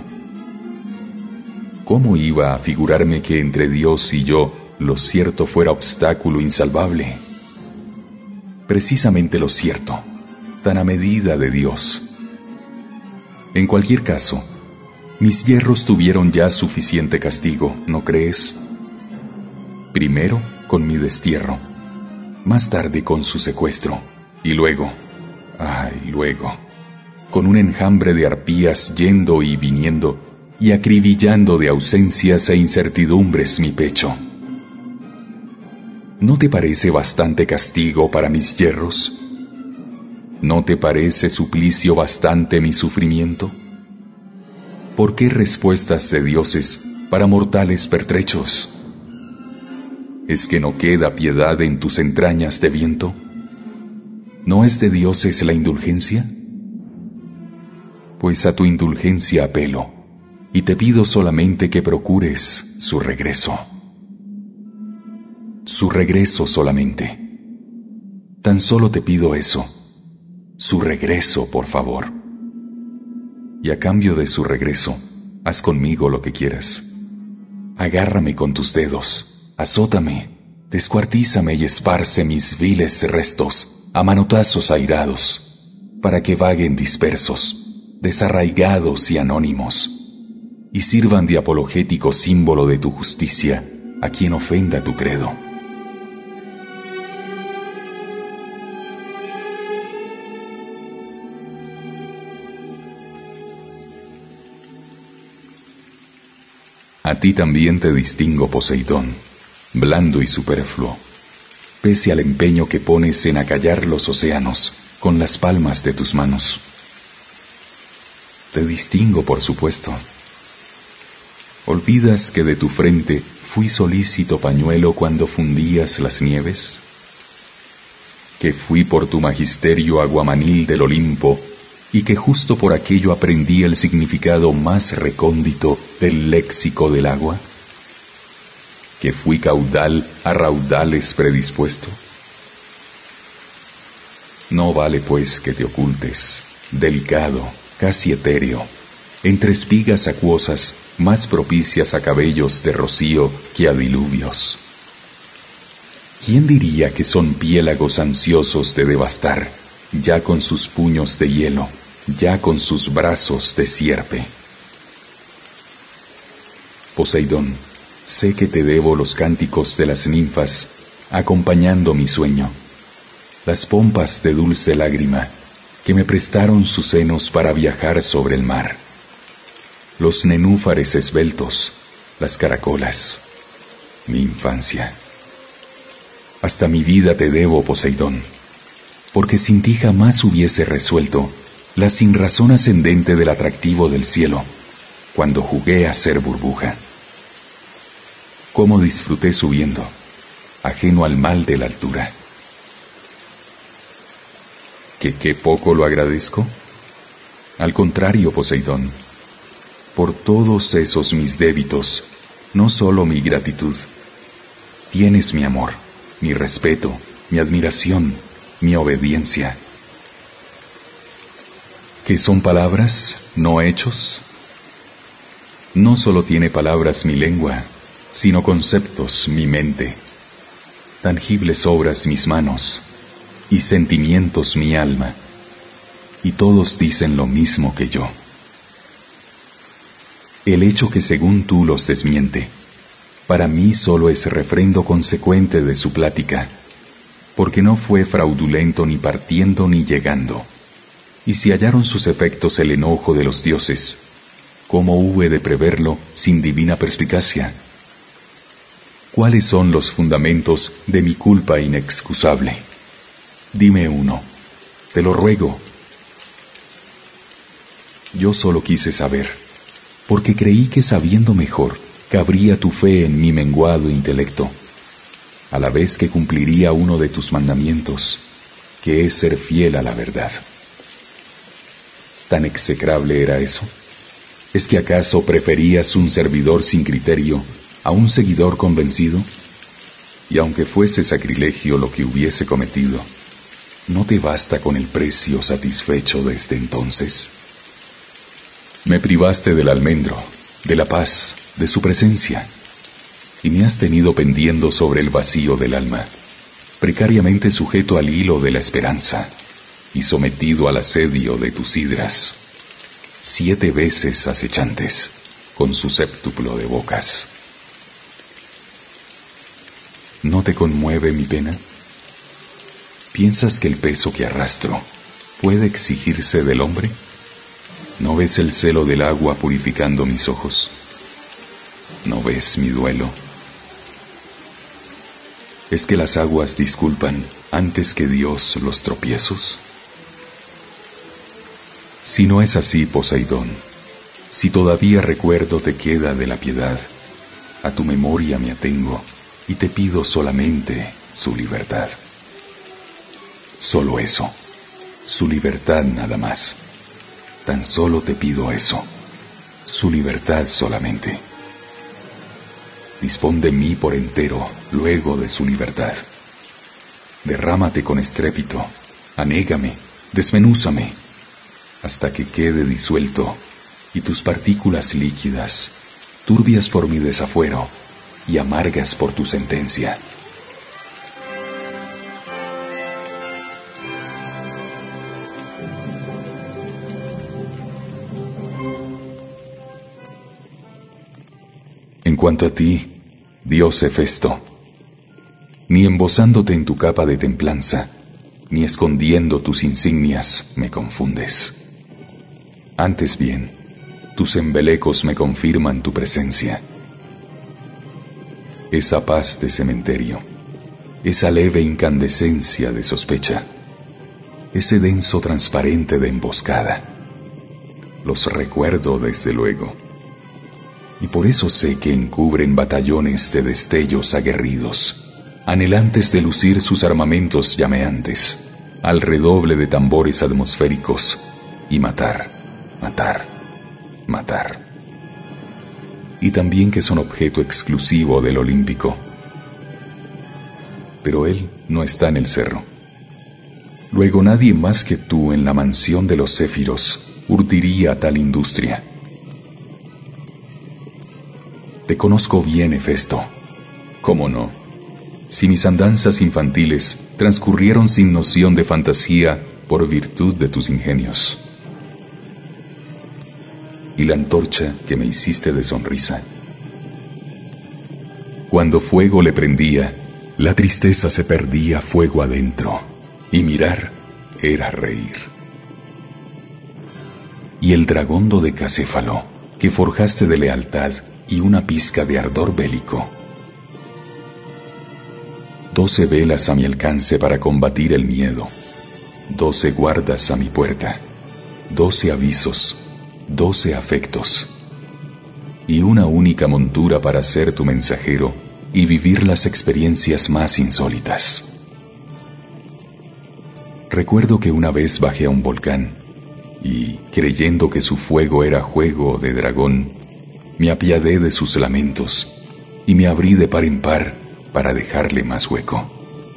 ¿Cómo iba a figurarme que entre Dios y yo lo cierto fuera obstáculo insalvable? Precisamente lo cierto, tan a medida de Dios. En cualquier caso, mis yerros tuvieron ya suficiente castigo, ¿no crees? Primero con mi destierro, más tarde con su secuestro, y luego, ay, luego, con un enjambre de arpías yendo y viniendo y acribillando de ausencias e incertidumbres mi pecho. ¿No te parece bastante castigo para mis yerros? ¿No te parece suplicio bastante mi sufrimiento? ¿Por qué respuestas de dioses para mortales pertrechos? ¿Es que no queda piedad en tus entrañas de viento? ¿No es de dioses la indulgencia? Pues a tu indulgencia apelo, y te pido solamente que procures su regreso. Su regreso solamente. Tan solo te pido eso, su regreso, por favor. Y a cambio de su regreso, haz conmigo lo que quieras. Agárrame con tus dedos, azótame, descuartízame y esparce mis viles restos a manotazos airados, para que vaguen dispersos, desarraigados y anónimos, y sirvan de apologético símbolo de tu justicia a quien ofenda tu credo. A ti también te distingo, Poseidón, blando y superfluo, pese al empeño que pones en acallar los océanos con las palmas de tus manos. Te distingo, por supuesto. ¿Olvidas que de tu frente fui solícito pañuelo cuando fundías las nieves? Que fui por tu magisterio aguamanil del Olimpo y que justo por aquello aprendí el significado más recóndito del léxico del agua? ¿Que fui caudal a raudales predispuesto? No vale pues que te ocultes, delicado, casi etéreo, entre espigas acuosas más propicias a cabellos de rocío que a diluvios. ¿Quién diría que son piélagos ansiosos de devastar, ya con sus puños de hielo, ya con sus brazos de sierpe? Poseidón, sé que te debo los cánticos de las ninfas, acompañando mi sueño, las pompas de dulce lágrima, que me prestaron sus senos para viajar sobre el mar, los nenúfares esbeltos, las caracolas, mi infancia. Hasta mi vida te debo, Poseidón, porque sin ti jamás hubiese resuelto la sinrazón ascendente del atractivo del cielo, cuando jugué a ser burbuja. Cómo disfruté subiendo, ajeno al mal de la altura. ¿Que qué poco lo agradezco? Al contrario, Poseidón, por todos esos mis débitos, no solo mi gratitud, tienes mi amor, mi respeto, mi admiración, mi obediencia. ¿Qué son palabras, no hechos? No solo tiene palabras mi lengua, sino conceptos mi mente, tangibles obras mis manos y sentimientos mi alma, y todos dicen lo mismo que yo. El hecho que según tú los desmiente, para mí solo es refrendo consecuente de su plática, porque no fue fraudulento ni partiendo ni llegando. Y si hallaron sus efectos el enojo de los dioses, ¿cómo hube de preverlo sin divina perspicacia? ¿Cuáles son los fundamentos de mi culpa inexcusable? Dime uno, te lo ruego. Yo solo quise saber, porque creí que sabiendo mejor, cabría tu fe en mi menguado intelecto, a la vez que cumpliría uno de tus mandamientos, que es ser fiel a la verdad. ¿Tan execrable era eso? ¿Es que acaso preferías un servidor sin criterio a un seguidor convencido? Y aunque fuese sacrilegio lo que hubiese cometido, ¿no te basta con el precio satisfecho desde entonces? Me privaste del almendro, de la paz, de su presencia, y me has tenido pendiendo sobre el vacío del alma, precariamente sujeto al hilo de la esperanza, y sometido al asedio de tus hidras, siete veces acechantes, con su séptuplo de bocas. ¿No te conmueve mi pena? ¿Piensas que el peso que arrastro puede exigirse del hombre? ¿No ves el celo del agua purificando mis ojos? ¿No ves mi duelo? ¿Es que las aguas disculpan antes que Dios los tropiezos? Si no es así, Poseidón, si todavía recuerdo te queda de la piedad, a tu memoria me atengo y te pido solamente su libertad. Solo eso, su libertad nada más. Tan solo te pido eso, su libertad solamente. Dispón de mí por entero luego de su libertad. Derrámate con estrépito, anégame, desmenúzame, hasta que quede disuelto, y tus partículas líquidas, turbias por mi desafuero y amargas por tu sentencia. En cuanto a ti, Dios Hefesto, ni embosándote en tu capa de templanza, ni escondiendo tus insignias, me confundes. Antes bien, tus embelecos me confirman tu presencia. Esa paz de cementerio, esa leve incandescencia de sospecha, ese denso transparente de emboscada, los recuerdo desde luego. Y por eso sé que encubren batallones de destellos aguerridos, anhelantes de lucir sus armamentos llameantes, al redoble de tambores atmosféricos, y matar, matar, matar. Y también que son objeto exclusivo del olímpico. Pero él no está en el cerro. Luego nadie más que tú en la mansión de los céfiros urdiría tal industria. Te conozco bien, Hefesto. ¿Cómo no? Si mis andanzas infantiles transcurrieron sin noción de fantasía por virtud de tus ingenios. Y la antorcha que me hiciste de sonrisa. Cuando fuego le prendía, la tristeza se perdía fuego adentro, y mirar era reír. Y el dragón dodecacéfalo, que forjaste de lealtad y una pizca de ardor bélico. Doce velas a mi alcance para combatir el miedo, doce guardas a mi puerta, doce avisos, doce afectos, y una única montura para ser tu mensajero y vivir las experiencias más insólitas. Recuerdo que una vez bajé a un volcán y, creyendo que su fuego era juego de dragón, me apiadé de sus lamentos y me abrí de par en par para dejarle más hueco.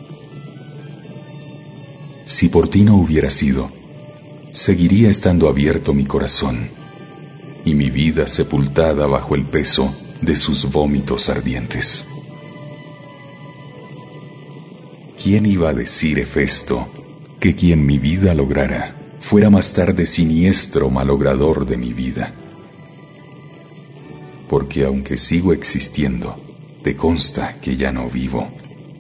Si por ti no hubiera sido, seguiría estando abierto mi corazón y mi vida sepultada bajo el peso de sus vómitos ardientes. ¿Quién iba a decir, Hefesto, que quien mi vida lograra fuera más tarde siniestro malogrador de mi vida? Porque aunque sigo existiendo, te consta que ya no vivo.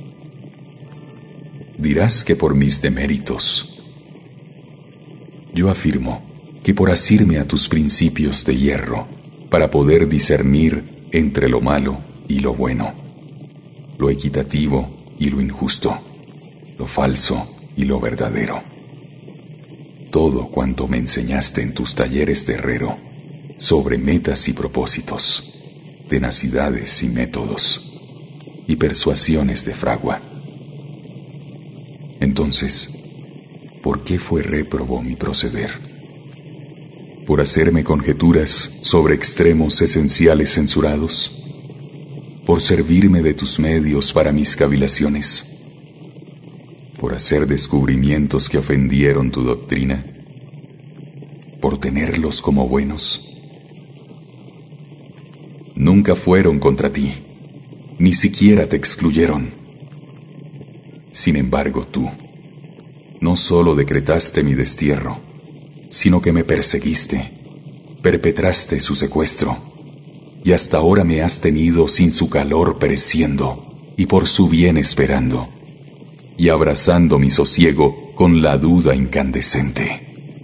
Dirás que por mis deméritos. Yo afirmo que por asirme a tus principios de hierro, para poder discernir entre lo malo y lo bueno, lo equitativo y lo injusto, lo falso y lo verdadero. Todo cuanto me enseñaste en tus talleres de herrero, sobre metas y propósitos, tenacidades y métodos, y persuasiones de fragua. Entonces, ¿por qué fue réprobo mi proceder? ¿Por hacerme conjeturas sobre extremos esenciales censurados? ¿Por servirme de tus medios para mis cavilaciones? ¿Por hacer descubrimientos que ofendieron tu doctrina? ¿Por tenerlos como buenos? Nunca fueron contra ti, ni siquiera te excluyeron. Sin embargo, tú no solo decretaste mi destierro, sino que me perseguiste, perpetraste su secuestro, y hasta ahora me has tenido sin su calor pereciendo, y por su bien esperando, y abrazando mi sosiego con la duda incandescente.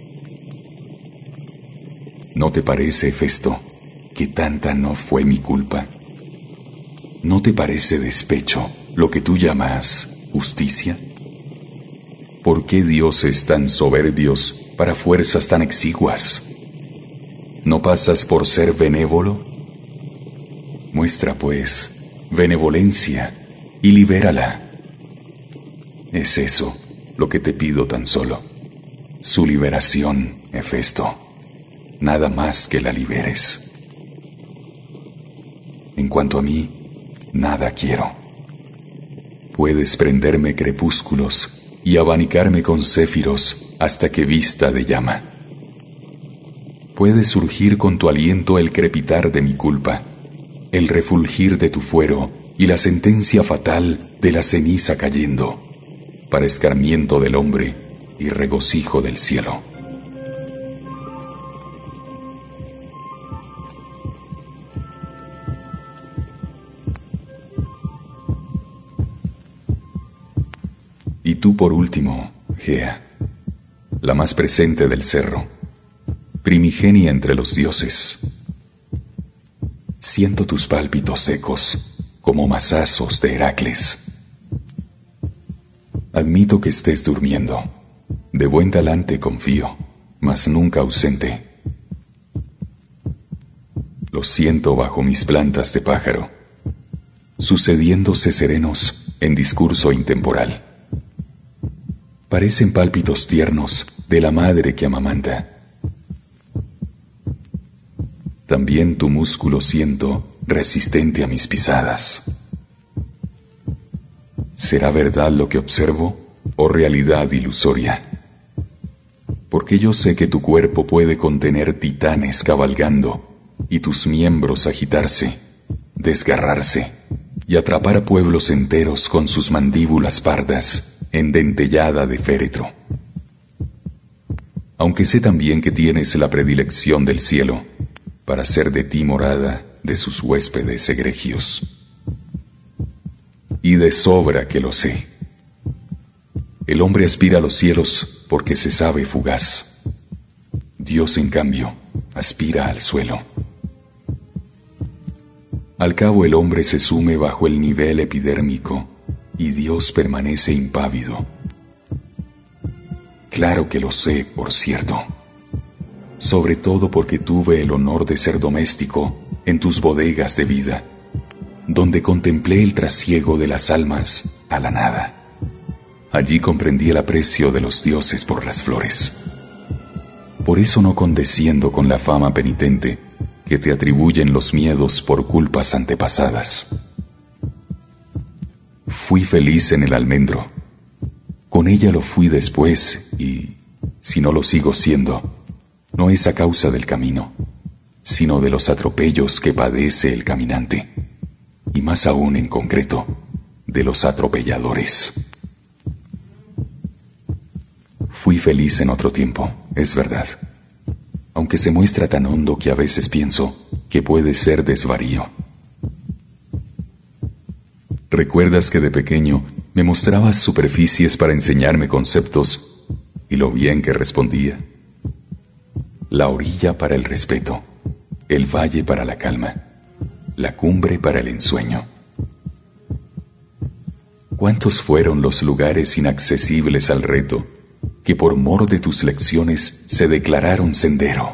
¿No te parece, Hefesto, que tanta no fue mi culpa? ¿No te parece despecho lo que tú llamas justicia? ¿Por qué dioses tan soberbios para fuerzas tan exiguas? ¿No pasas por ser benévolo? Muestra, pues, benevolencia y libérala. Es eso lo que te pido tan solo, su liberación, Hefesto, nada más que la liberes. En cuanto a mí, nada quiero. Puedes prenderme crepúsculos y abanicarme con céfiros hasta que vista de llama. Puede surgir con tu aliento el crepitar de mi culpa, el refulgir de tu fuero y la sentencia fatal de la ceniza cayendo, para escarmiento del hombre y regocijo del cielo. Y tú por último, Gea, la más presente del cerro, primigenia entre los dioses. Siento tus pálpitos secos como mazazos de Heracles. Admito que estés durmiendo, de buen talante confío, mas nunca ausente. Lo siento bajo mis plantas de pájaro, sucediéndose serenos en discurso intemporal. Parecen pálpitos tiernos de la madre que amamanta. También tu músculo siento resistente a mis pisadas. ¿Será verdad lo que observo o realidad ilusoria? Porque yo sé que tu cuerpo puede contener titanes cabalgando y tus miembros agitarse, desgarrarse y atrapar a pueblos enteros con sus mandíbulas pardas endentellada de féretro. Aunque sé también que tienes la predilección del cielo para hacer de ti morada de sus huéspedes egregios. Y de sobra que lo sé. El hombre aspira a los cielos porque se sabe fugaz. Dios, en cambio, aspira al suelo. Al cabo el hombre se sume bajo el nivel epidérmico y Dios permanece impávido. Claro que lo sé, por cierto. Sobre todo porque tuve el honor de ser doméstico en tus bodegas de vida, donde contemplé el trasiego de las almas a la nada, Allí comprendí el aprecio de los dioses por las flores. Por eso no condesciendo con la fama penitente que te atribuyen los miedos por culpas antepasadas. Fui feliz en el almendro. Con ella lo fui después y, si no lo sigo siendo, no es a causa del camino, sino de los atropellos que padece el caminante, y más aún en concreto, de los atropelladores. Fui feliz en otro tiempo, es verdad, aunque se muestra tan hondo que a veces pienso que puede ser desvarío. ¿Recuerdas que de pequeño me mostrabas superficies para enseñarme conceptos y lo bien que respondía? La orilla para el respeto, el valle para la calma, la cumbre para el ensueño. ¿Cuántos fueron los lugares inaccesibles al reto que por mor de tus lecciones se declararon sendero?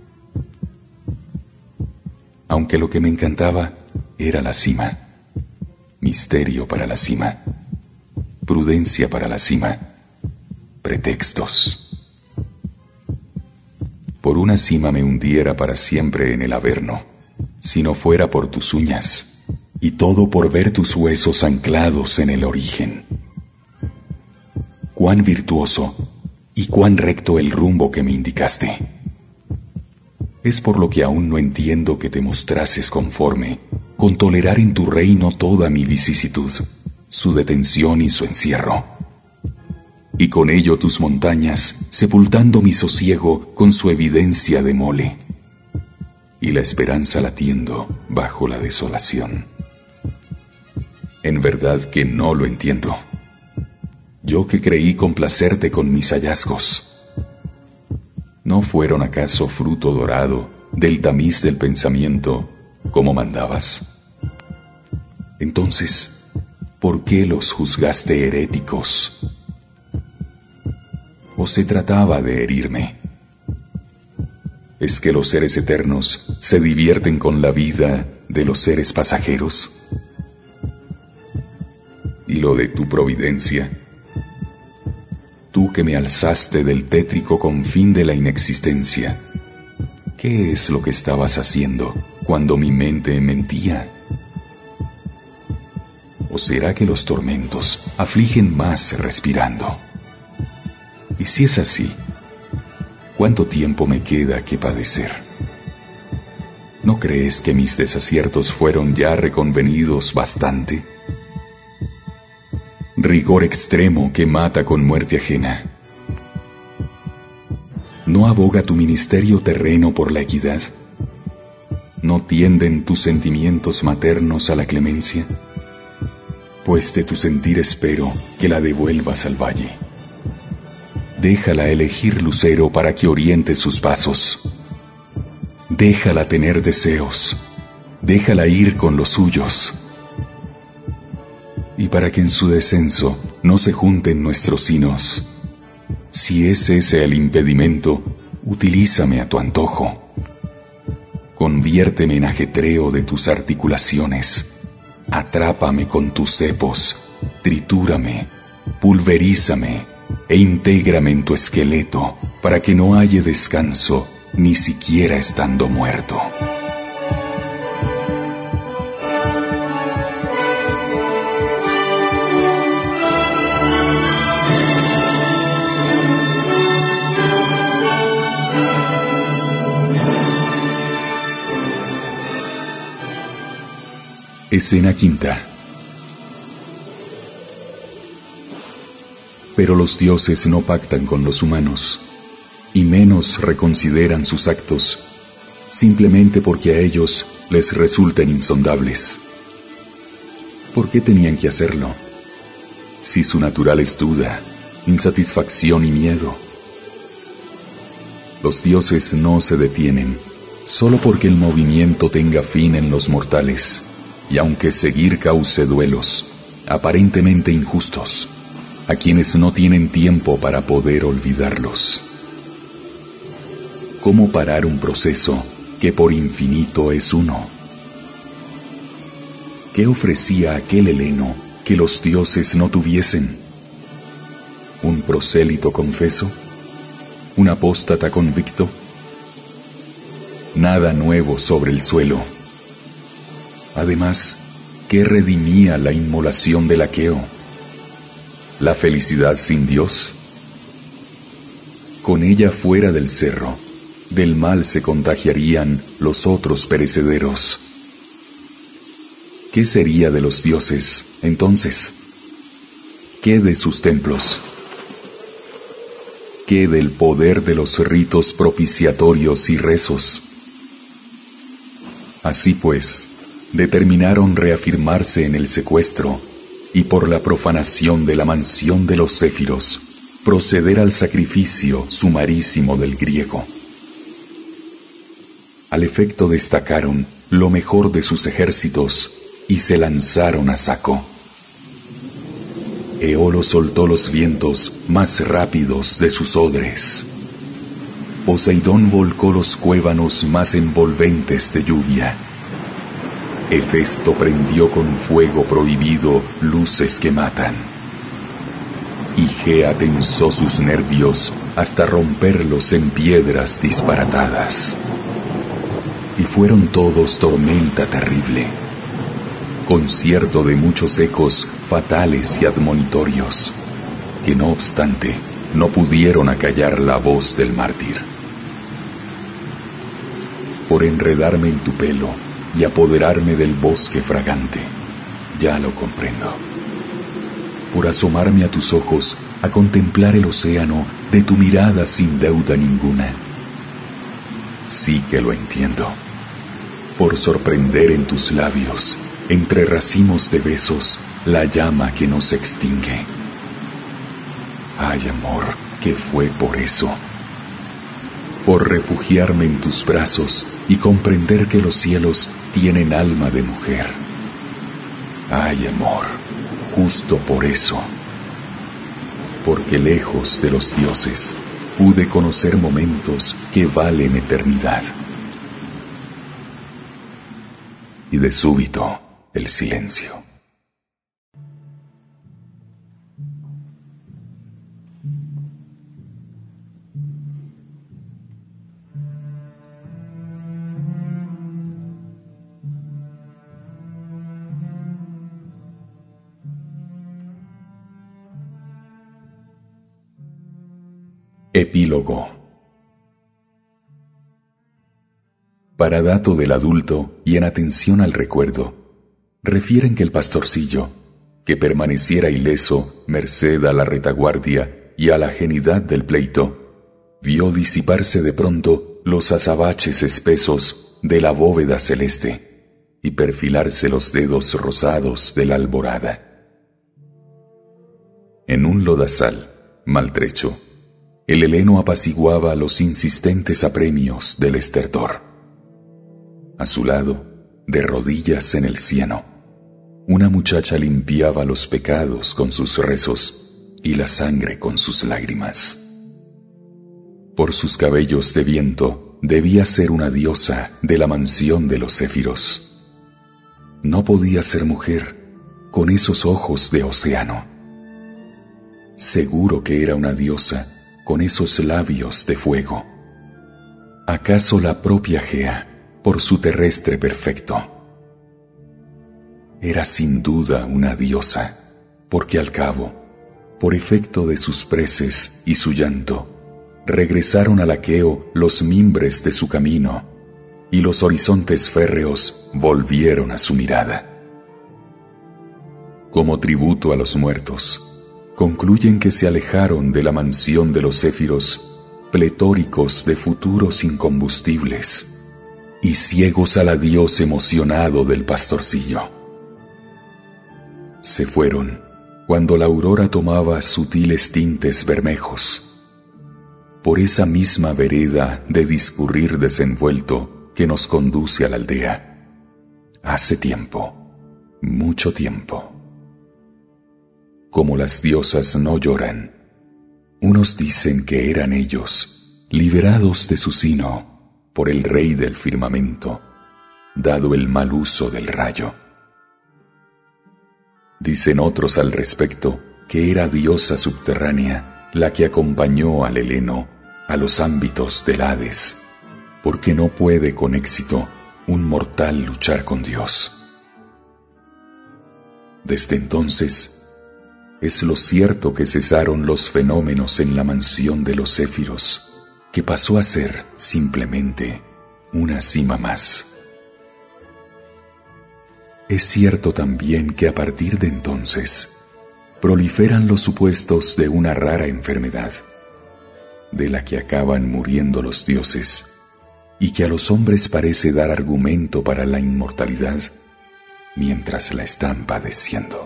Aunque lo que me encantaba era la cima, misterio para la cima, prudencia para la cima, pretextos. Por una cima me hundiera para siempre en el averno, si no fuera por tus uñas, y todo por ver tus huesos anclados en el origen. Cuán virtuoso y cuán recto el rumbo que me indicaste. Es por lo que aún no entiendo que te mostrases conforme con tolerar en tu reino toda mi vicisitud, su detención y su encierro. Y con ello tus montañas, sepultando mi sosiego con su evidencia de mole, y la esperanza latiendo bajo la desolación. En verdad que no lo entiendo. Yo que creí complacerte con mis hallazgos, ¿no fueron acaso fruto dorado del tamiz del pensamiento, como mandabas? Entonces, ¿por qué los juzgaste heréticos? ¿O se trataba de herirme? ¿Es que los seres eternos se divierten con la vida de los seres pasajeros? ¿Y lo de tu providencia? Tú que me alzaste del tétrico confín de la inexistencia, ¿qué es lo que estabas haciendo cuando mi mente mentía? ¿O será que los tormentos afligen más respirando? Y si es así, ¿cuánto tiempo me queda que padecer? ¿No crees que mis desaciertos fueron ya reconvenidos bastante? Rigor extremo que mata con muerte ajena. ¿No aboga tu ministerio terreno por la equidad? ¿No tienden tus sentimientos maternos a la clemencia? Pues de tu sentir espero que la devuelvas al valle. Déjala elegir lucero para que oriente sus pasos. Déjala tener deseos. Déjala ir con los suyos. Y para que en su descenso no se junten nuestros sinos, si es ese el impedimento, utilízame a tu antojo. Conviérteme en ajetreo de tus articulaciones. Atrápame con tus cepos. Tritúrame. Pulverízame. E intégrame en tu esqueleto para que no halle descanso ni siquiera estando muerto. Escena quinta. Pero los dioses no pactan con los humanos, y menos reconsideran sus actos, simplemente porque a ellos les resulten insondables. ¿Por qué tenían que hacerlo? Si su natural es duda, insatisfacción y miedo. Los dioses no se detienen, solo porque el movimiento tenga fin en los mortales, y aunque seguir cause duelos, aparentemente injustos, a quienes no tienen tiempo para poder olvidarlos. ¿Cómo parar un proceso que por infinito es uno? ¿Qué ofrecía aquel Heleno que los dioses no tuviesen? ¿Un prosélito confeso? ¿Un apóstata convicto? Nada nuevo sobre el suelo. Además, ¿qué redimía la inmolación del aqueo? ¿La felicidad sin Dios? Con ella fuera del cerro, del mal se contagiarían los otros perecederos. ¿Qué sería de los dioses, entonces? ¿Qué de sus templos? ¿Qué del poder de los ritos propiciatorios y rezos? Así pues, determinaron reafirmarse en el secuestro y por la profanación de la mansión de los céfiros, proceder al sacrificio sumarísimo del griego. Al efecto destacaron lo mejor de sus ejércitos y se lanzaron a saco. Eolo soltó los vientos más rápidos de sus odres. Poseidón volcó los cuévanos más envolventes de lluvia. Hefesto prendió con fuego prohibido luces que matan. Igea tensó sus nervios hasta romperlos en piedras disparatadas. Y fueron todos tormenta terrible, concierto de muchos ecos fatales y admonitorios, que no obstante no pudieron acallar la voz del mártir. Por enredarme en tu pelo y apoderarme del bosque fragante, ya lo comprendo. Por asomarme a tus ojos a contemplar el océano de tu mirada sin deuda ninguna, sí que lo entiendo. Por sorprender en tus labios, entre racimos de besos, la llama que no se extingue. Ay, amor, que fue por eso. Por refugiarme en tus brazos y comprender que los cielos tienen alma de mujer. Ay, amor, justo por eso. Porque lejos de los dioses pude conocer momentos que valen eternidad. Y de súbito el silencio. Epílogo. Para dato del adulto y en atención al recuerdo, refieren que el pastorcillo, que permaneciera ileso merced a la retaguardia y a la ajenidad del pleito, vio disiparse de pronto los azabaches espesos de la bóveda celeste y perfilarse los dedos rosados de la alborada. En un lodazal, maltrecho, el heleno apaciguaba los insistentes apremios del estertor. A su lado, de rodillas en el cieno, una muchacha limpiaba los pecados con sus rezos y la sangre con sus lágrimas. Por sus cabellos de viento debía ser una diosa de la mansión de los céfiros. No podía ser mujer con esos ojos de océano. Seguro que era una diosa con esos labios de fuego. ¿Acaso la propia Gea, por su terrestre perfecto? Era sin duda una diosa, porque al cabo, por efecto de sus preces y su llanto, regresaron al aqueo los mimbres de su camino, y los horizontes férreos volvieron a su mirada. Como tributo a los muertos, concluyen que se alejaron de la mansión de los céfiros, pletóricos de futuros incombustibles, y ciegos al adiós emocionado del pastorcillo. Se fueron cuando la aurora tomaba sutiles tintes bermejos, por esa misma vereda de discurrir desenvuelto que nos conduce a la aldea. Hace tiempo, mucho tiempo. Como las diosas no lloran, unos dicen que eran ellos, liberados de su sino por el rey del firmamento, dado el mal uso del rayo. Dicen otros al respecto que era diosa subterránea la que acompañó al heleno a los ámbitos del Hades, porque no puede con éxito un mortal luchar con Dios. Desde entonces, es lo cierto que cesaron los fenómenos en la mansión de los céfiros, que pasó a ser simplemente una cima más. Es cierto también que a partir de entonces proliferan los supuestos de una rara enfermedad, de la que acaban muriendo los dioses, y que a los hombres parece dar argumento para la inmortalidad mientras la están padeciendo.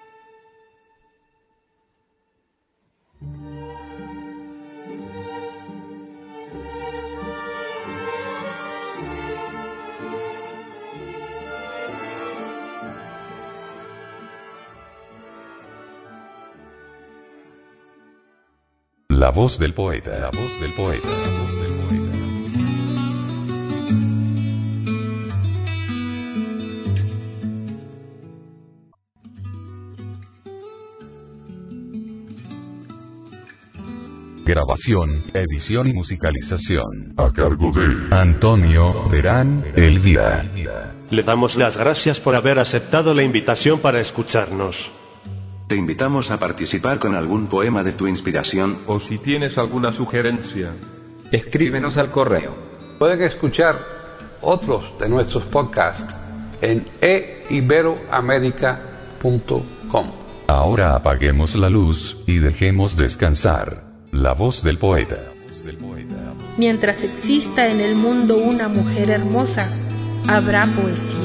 La voz del poeta, la voz del poeta, la voz del poeta. Grabación, edición y musicalización A cargo de Antonio Terán Elvira. Le damos las gracias por haber aceptado la invitación para escucharnos. Te invitamos a participar con algún poema de tu inspiración. O si tienes alguna sugerencia, escríbenos al correo. Pueden escuchar otros de nuestros podcasts en e iberoamerica punto com. Ahora apaguemos la luz y dejemos descansar la voz del poeta. Mientras exista en el mundo una mujer hermosa, habrá poesía.